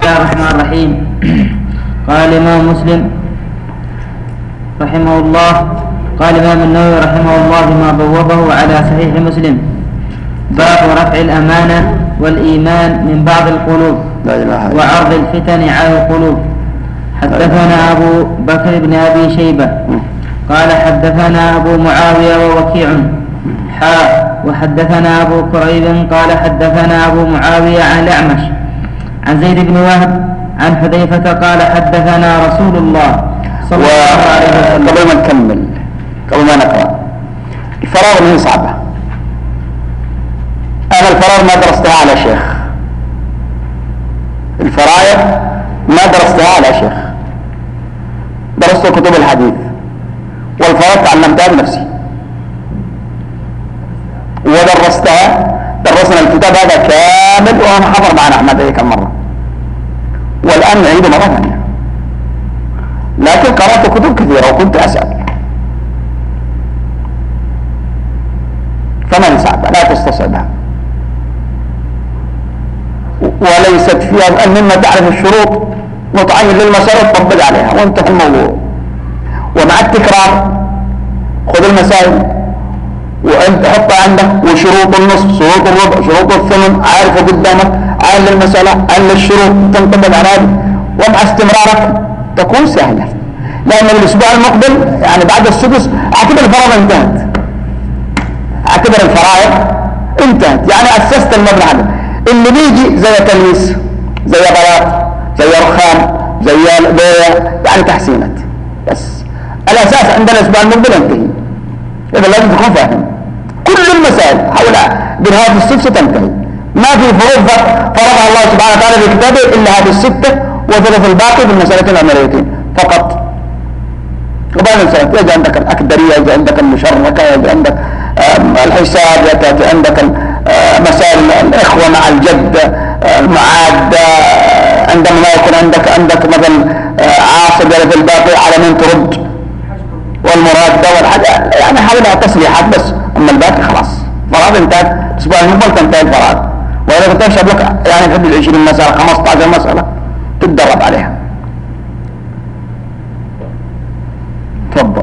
الله الرحمن الرحيم. قال الإمام مسلم رحمه الله، قال الإمام النووي رحمه الله بما بوبه على صحيح مسلم: باب رفع الأمانة والإيمان من بعض القلوب وعرض الفتن على القلوب. حدثنا أبو بكر بن أبي شيبة قال حدثنا أبو معاوية ووكيع وحدثنا أبو كريب قال حدثنا أبو معاوية عن الأعمش عن زيد بن وهب عن حذيفة قال حدثنا رسول الله صلى الله عليه وسلم. قبل ما نكمل، قبل ما نقرأ، الفرار من صعبة. أنا الفرار ما درستها على شيخ، الفرائض ما درستها على شيخ، درست كتب الحديث، والفرائض تعلمتها بنفسي ودرستها. درسنا الكتاب هذا كامل وأنا حضر معنا أحمد هيك مرة، والآن نعيده مرة ثانية. لكن قرأت كتب كثيرة وكنت أسأل، فمن صعبة لا تستصعبها، وليست فيها أن مما تعرف الشروط متعين للمسألة تطبق عليها وانتهى الموضوع. ومع التكرار خذ المسائل وانت حطها عندك، وشروط النصف، شروط الربع، شروط الثمن عارفه قدامك، عارف المسألة، عارف الشروط تنطبق على هذه، ومع استمرارك تكون سهلة. لأن الأسبوع المقبل يعني بعد السدس اعتبر الفرائض انتهت، اعتبر الفرائض انتهت، يعني أسست المبنى هذا. اللي بيجي زي تلويس، زي بلاط، زي رخام، زي بيع، يعني تحسينات بس. الأساس عندنا الأسبوع المقبل ينتهي. إذا لازم تكون فاهم كل المسائل حول بنهاية الست تنتهي. ما في فروض فرضها الله سبحانه وتعالى في كتابه إلا هذه الستة، وثلث الباقي في المسألتين العمليتين فقط. وبعد المسألة يجي عندك الأكدرية، يجي عندك المشركة، يجي عندك الحساب، يجي عندك مسائل الإخوة مع الجد، المعادة، عندما ما يكون عندك مثلا عاصب في الباقي على من ترد، والمرادة والحاجة، يعني حولها تصليحات بس. أما الباقي خلاص فرائض انتهت. الأسبوع المقبل تنتهي الفرائض، وإذا كنت تشرب لك يعني في 20 مسألة 15 مسألة تتدرب عليها. تفضل.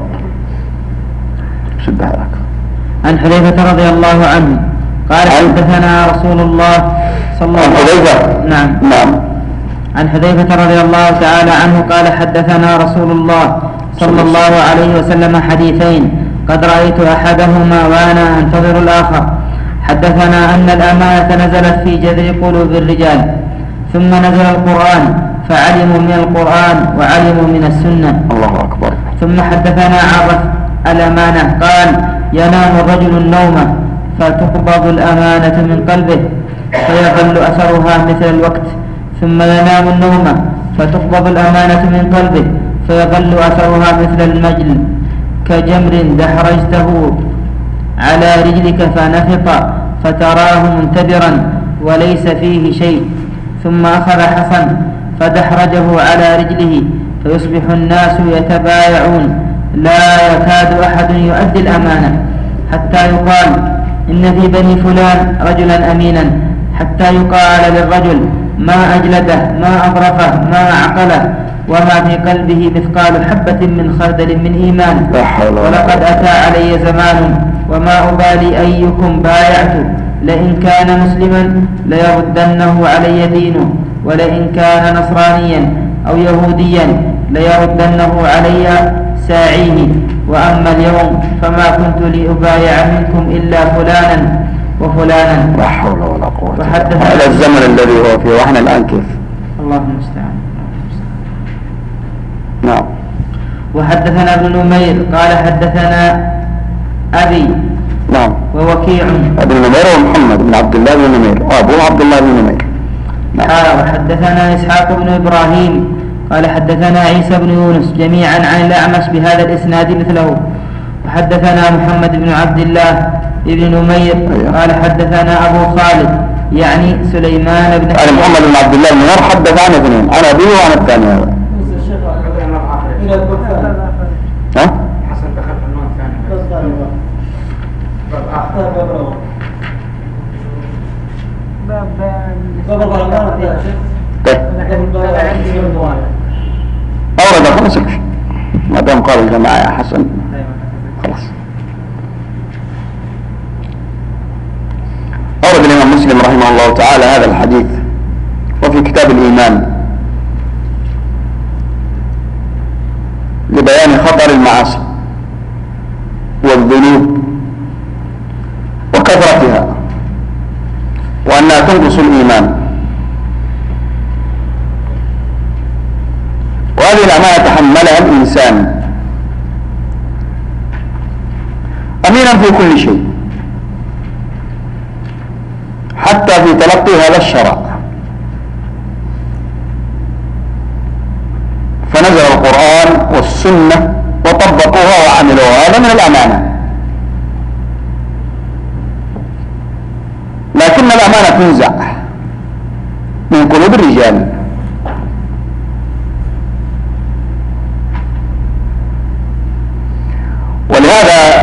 شبه لك. عن حذيفة رضي الله عنه قال حدثنا رسول الله صلى الله عليه وسلم. نعم. عن حذيفة رضي الله تعالى عنه قال حدثنا رسول الله صلى الله عليه وسلم حديثين قد رأيت أحدهما وأنا أنتظر الآخر. حدثنا أن الأمانة نزلت في جذر قلوب الرجال، ثم نزل القرآن فعلموا من القرآن وعلموا من السنة. الله أكبر. ثم حدثنا عرف الأمانة قال: ينام الرجل النوم فتقبض الأمانة من قلبه فيظل أثرها مثل الوقت، ثم ينام النوم فتقبض الأمانة من قلبه فيظل أثرها مثل المجل، كجمر دحرجته على رجلك فنفط فتراه منتبرا وليس فيه شيء، ثم أخذ حصا فدحرجه على رجله فيصبح الناس يتبايعون لا يكاد أحد يؤدي الأمانة، حتى يقال إن في بني فلان رجلا أمينا، حتى يقال للرجل ما أجلده ما أظرفه ما أعقله وما في قلبه مثقال حبة من خردل من إيمان. ولقد أتى علي زمان وما أبالي أيكم بايعت، لئن كان مسلما ليردنه علي دينه، ولئن كان نصرانيا أو يهوديا ليردنه علي ساعيه. وأما اليوم فما كنت لأبايع منكم إلا فلانا وفلانا. لا حول ولا قوة. هذا الزمن الذي هو فيه وإحنا الآن كيف؟ الله المستعان. نعم. وحدثنا ابن نمير قال حدثنا أبي نعم ووكيع ابن نمير ومحمد بن عبد الله بن نمير وأبوه عبد الله بن نمير. نعم. وحدثنا إسحاق بن إبراهيم قال حدثنا عيسى بن يونس جميعا عن الأعمش بهذا الإسناد مثله. وحدثنا محمد بن عبد الله بن نمير قال حدثنا أبو خالد يعني سليمان بن أنا محمد بن عبد الله بن نمير حدثنا اثنين، أنا أبي وأنا الثاني. ها؟ حسن دخل في النوع الثاني. طيب أورد خمس شيء ما دام قال الجماعة يا حسن خلاص. أورد الإمام مسلم رحمه الله تعالى هذا الحديث وفي كتاب الإيمان لبيان خطر المعاصي والذنوب وكثرتها وأنها تنقص الإيمان، وهذه الأمانة تحملها الإنسان أمينا في كل شيء حتى في تلقي هذا الشرع، فنزل القرآن والسنة وطبقوها وعملوها، هذا من الأمانة. لكن الأمانة تنزع من قلوب الرجال، ولهذا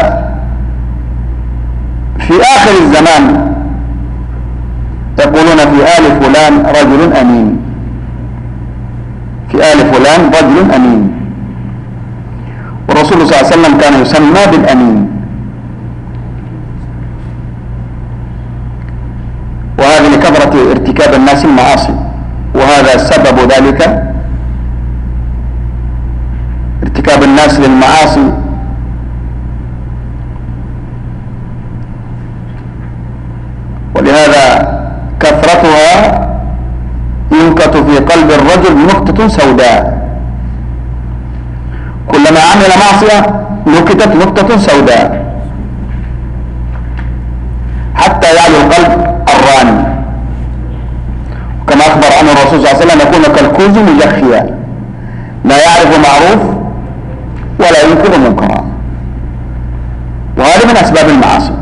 في آخر الزمان يقولون في آل فلان رجل أمين، في آل فلان رجل أمين، والرسول صلى الله عليه وسلم كان يسمى بالأمين، وهذا لكثرة ارتكاب الناس المعاصي، وهذا سبب ذلك ارتكاب الناس للمعاصي ولهذا كثرتها ينكت في قلب الرجل نقطة سوداء، كلما عمل معصية نكتت نقطة سوداء حتى يعلو القلب الراني، كما أخبر عنه الرسول صلى الله عليه وسلم يكون كالكوز مجخيا لا يعرف معروف ولا ينكر منكرا، وهذا من أسباب المعاصي.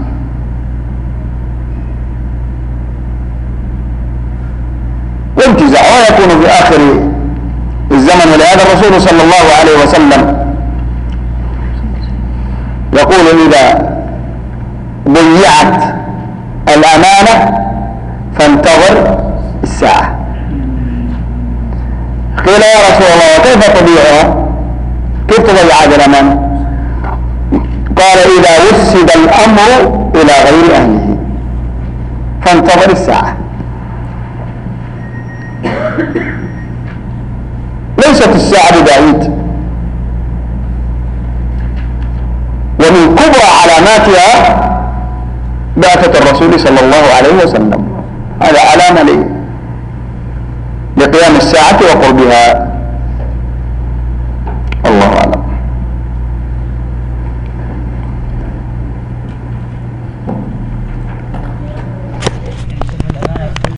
وانتزاعها يكون في آخر الزمن، ولهذا الرسول صلى الله عليه وسلم يقول إذا ضيعت الأمانة فانتظر الساعة. قيل يا رسول الله وكيف تضيعها؟ كيف تضيع هذه الأمانة؟ قال إذا وسد الأمر إلى غير أهله فانتظر الساعة. ليست الساعة ببعيد، ومن كبرى علاماتها بعثة الرسول صلى الله عليه وسلم، هذا علامة لقيام الساعة وقربها.